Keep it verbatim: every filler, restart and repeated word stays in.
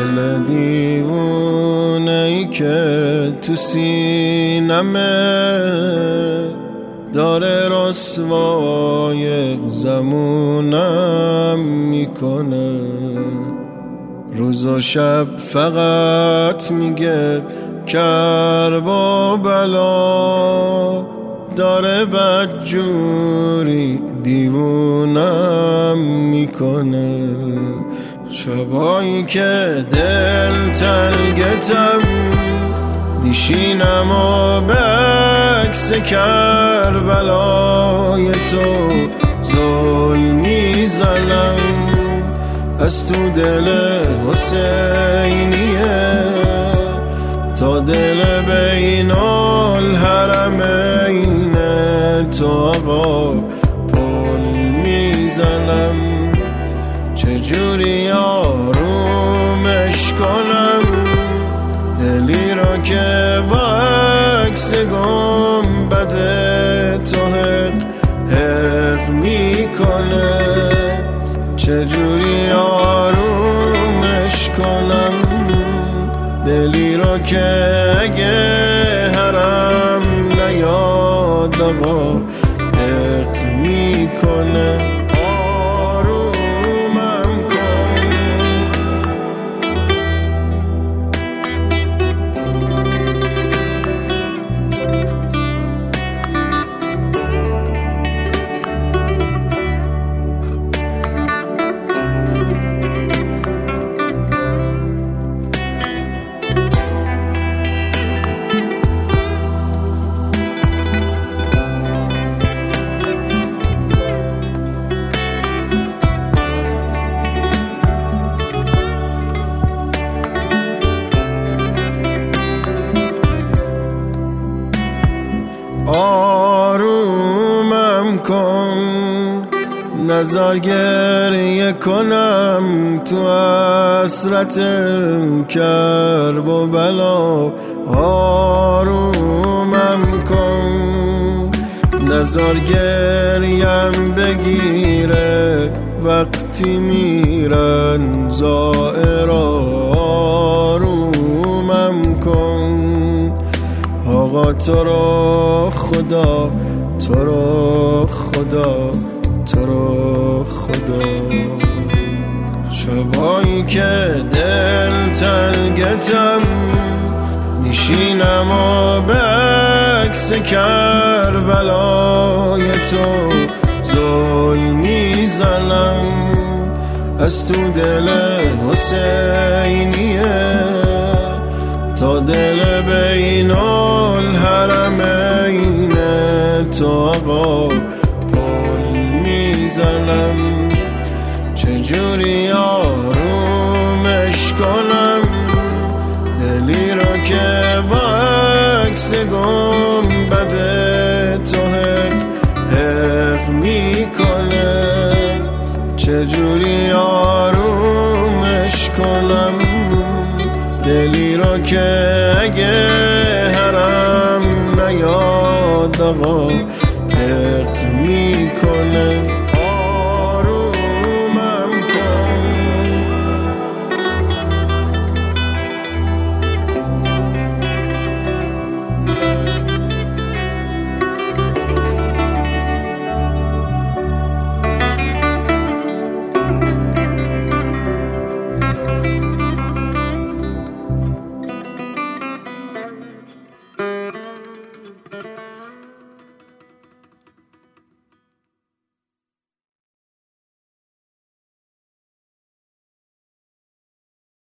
دل دیوونه ای که تو سینمه داره رسوای زمونم میکنه. روز و شب فقط میگه کرب و بلا، داره بدجوری دیوونم میکنه. شبایی که دل تنگتم میشینم و به عکس کربلای تو زل میزنم. از تو دل حسینیه تا دل بین الحرمین تو آقا پل میزنم. چجوری آرومش کنم دلی را که با عکس گنبد تو حق حق میکنه؟ چجوری آرومش کنم دلی را که اگه حرم نیاد آقا حق میکنه؟ آرومم کن نزار گریه کنم تو حسرت کرب و بلا. آرومم کن نزار گریم بگیره وقتی میرن زائرا. آرومم کن آقا تو رو خدا، تو رو خدا، تو رو خدا. شبایی که دل تنگتم میشینم و به عکس کربلای تو زل میزنم. از تو دل حسینیه تا دل بین الحرمین تو آقا پل میزنم. چجوری آرومش کنم دلی را که با عکس گنبد تو حق حق میکنه؟ چجوری آرومش کنم دلی را که اگه حرم نیاد آقا حق میکنه؟